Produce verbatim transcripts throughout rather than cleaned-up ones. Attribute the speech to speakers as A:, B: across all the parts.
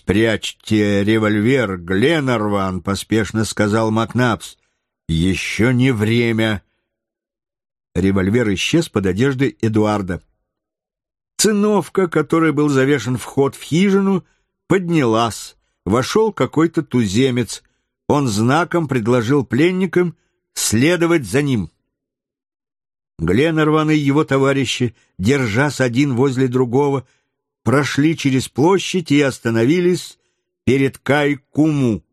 A: «Спрячьте револьвер, Гленарван», — поспешно сказал Макнапс. «Еще не время». Револьвер исчез под одеждой Эдуарда. Циновка, которой был завешен вход в хижину, поднялась. Вошел какой-то туземец. Он знаком предложил пленникам следовать за ним. Гленарван и его товарищи, держась один возле другого, прошли через площадь и остановились перед Кай-Куму.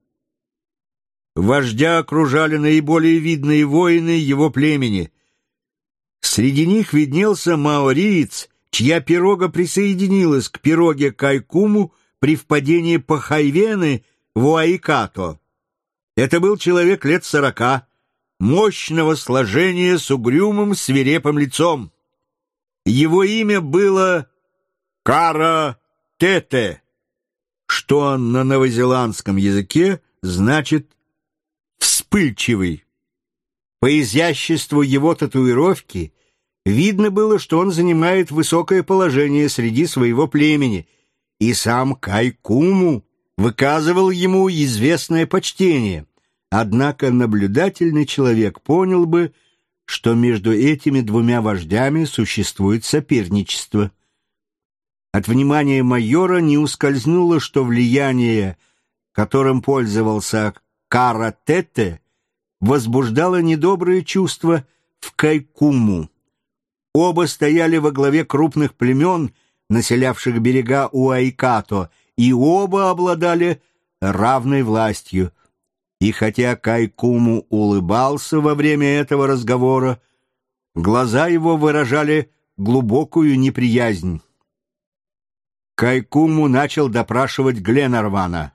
A: Вождя окружали наиболее видные воины его племени. Среди них виднелся маориец, чья пирога присоединилась к пироге Кай-Куму при впадении Пахайвены в Уайкато. Это был человек лет сорока, мощного сложения с угрюмым свирепым лицом. Его имя было Кара-Тете, что на новозеландском языке значит «вспыльчивый». По изяществу его татуировки видно было, что он занимает высокое положение среди своего племени, и сам Кай-Куму выказывал ему известное почтение. Однако наблюдательный человек понял бы, что между этими двумя вождями существует соперничество. От внимания майора не ускользнуло, что влияние, которым пользовался Кара-Тете, возбуждало недобрые чувства в Кай-Куму. Оба стояли во главе крупных племен, населявших берега Уайкато, и оба обладали равной властью. И хотя Кай-Куму улыбался во время этого разговора, глаза его выражали глубокую неприязнь. Кай-Куму начал допрашивать Гленарвана.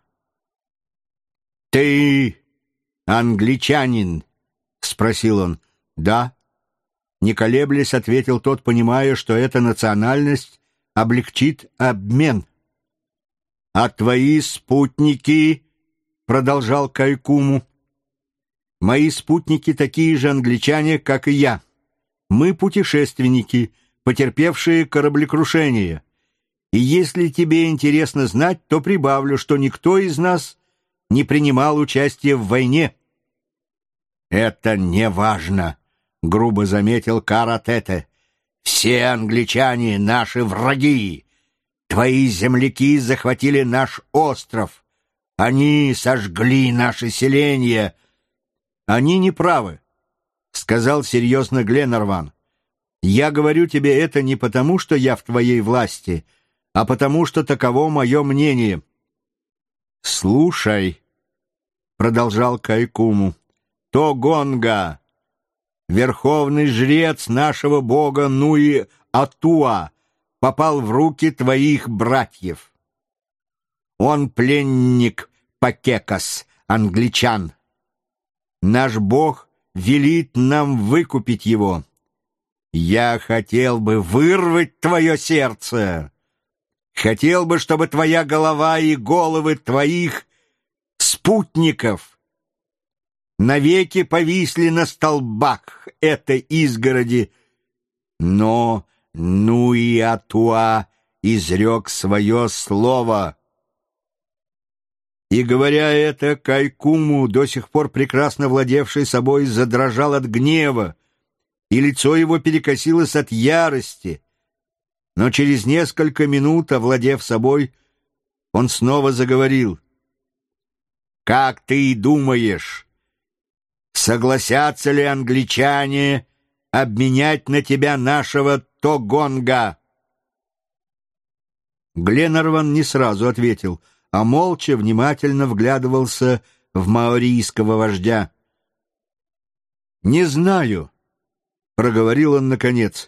A: «Ты англичанин?» — спросил он. «Да». Не колеблясь, ответил тот, понимая, что эта национальность облегчит обмен. «А твои спутники?» — продолжал Кай-Куму. «Мои спутники такие же англичане, как и я. Мы путешественники, потерпевшие кораблекрушение. И если тебе интересно знать, то прибавлю, что никто из нас не принимал участия в войне». «Это не важно», — грубо заметил Кара-Тете. «Все англичане — наши враги. Твои земляки захватили наш остров. Они сожгли наше селение». «Они не правы», — сказал серьезно Гленарван. «Я говорю тебе это не потому, что я в твоей власти, а потому, что таково мое мнение». «Слушай», — продолжал Кай-Куму, — «Тогонга, верховный жрец нашего бога Нуи-Атуа, попал в руки твоих братьев. Он пленник Пакекас, англичан. Наш бог велит нам выкупить его. Я хотел бы вырвать твое сердце. Хотел бы, чтобы твоя голова и головы твоих спутников навеки повисли на столбах этой изгороди. Но Нуи-Атуа изрек свое слово». И, говоря это, Кай-Куму, до сих пор прекрасно владевший собой, задрожал от гнева, и лицо его перекосилось от ярости. Но через несколько минут, овладев собой, он снова заговорил. «Как ты думаешь, согласятся ли англичане обменять на тебя нашего Тогонга?» Гленарван не сразу ответил, а молча внимательно вглядывался в маорийского вождя. «Не знаю», — проговорил он наконец.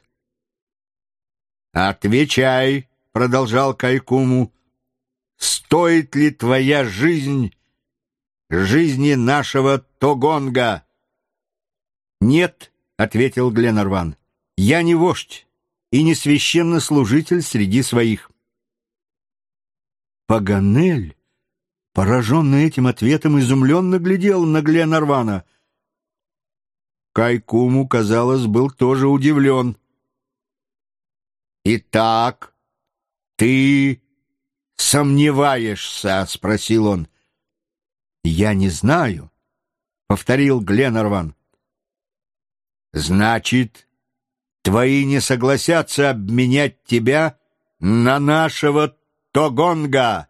A: «Отвечай», — продолжал Кай-Куму, — «стоит ли твоя жизнь жизни нашего Тогонга?» «Нет», — ответил Гленарван, — «я не вождь и не священнослужитель среди своих». Паганель, пораженный этим ответом, изумленно глядел на Гленарвана. Кай-Куму, казалось, был тоже удивлен. «Итак, ты сомневаешься?» — спросил он. «Я не знаю», — повторил Гленарван. «Значит, твои не согласятся обменять тебя на нашего Тогонга?»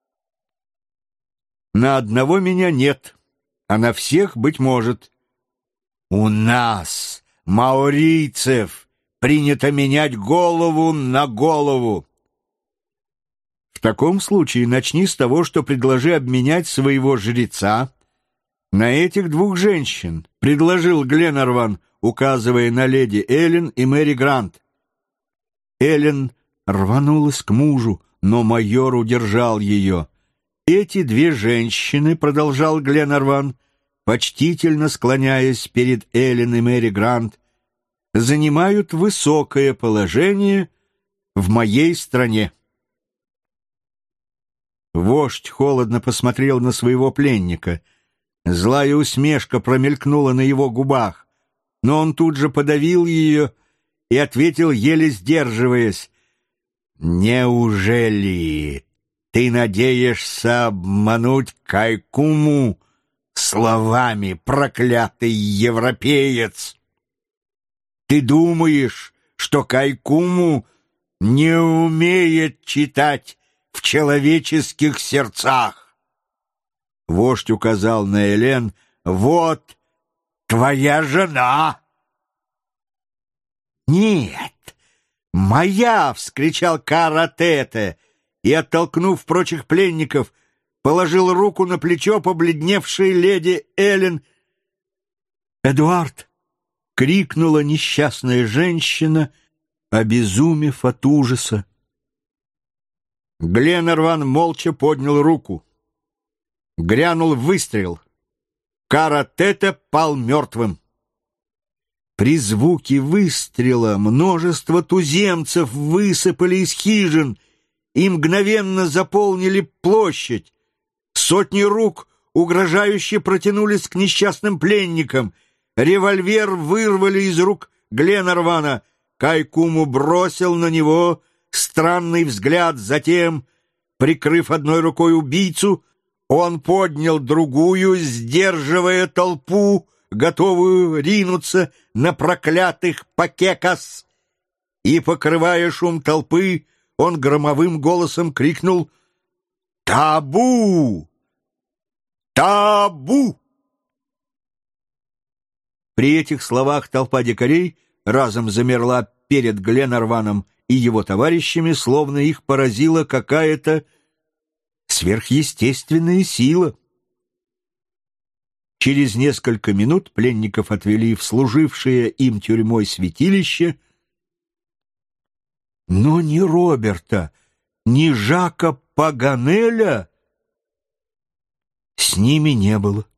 A: «На одного меня нет, а на всех, быть может». «У нас, маорийцев, принято менять голову на голову». «В таком случае начни с того, что предложи обменять своего жреца на этих двух женщин», — предложил Гленарван, указывая на леди Эллен и Мэри Грант. Эллен рванулась к мужу, но майор удержал ее. «Эти две женщины», — продолжал Гленарван, почтительно склоняясь перед Эллен и Мэри Грант, «занимают высокое положение в моей стране». Вождь холодно посмотрел на своего пленника. Злая усмешка промелькнула на его губах, но он тут же подавил ее и ответил, еле сдерживаясь: «Неужели ты надеешься обмануть Кайкуму словами, проклятый европеец? Ты думаешь, что Кайкуму не умеет читать в человеческих сердцах?» Вождь указал на Элен. «Вот твоя жена!» «Нет, моя!» — вскричал Каратете и, оттолкнув прочих пленников, положил руку на плечо побледневшей леди Эллен. «Эдуард!» — крикнула несчастная женщина, обезумев от ужаса. Гленарван молча поднял руку. Грянул выстрел. Каратете пал мертвым. При звуке выстрела множество туземцев высыпали из хижин и мгновенно заполнили площадь. Сотни рук угрожающе протянулись к несчастным пленникам. Револьвер вырвали из рук Гленарвана. Кайкуму бросил на него странный взгляд, затем, прикрыв одной рукой убийцу, он поднял другую, сдерживая толпу, готовую ринуться на проклятых пакекас, и, покрывая шум толпы, он громовым голосом крикнул: «Табу! Табу!» При этих словах толпа дикарей разом замерла перед Гленарваном и его товарищами, словно их поразила какая-то сверхъестественная сила. Через несколько минут пленников отвели в служившее им тюрьмой святилище, но ни Роберта, ни Жака Паганеля с ними не было.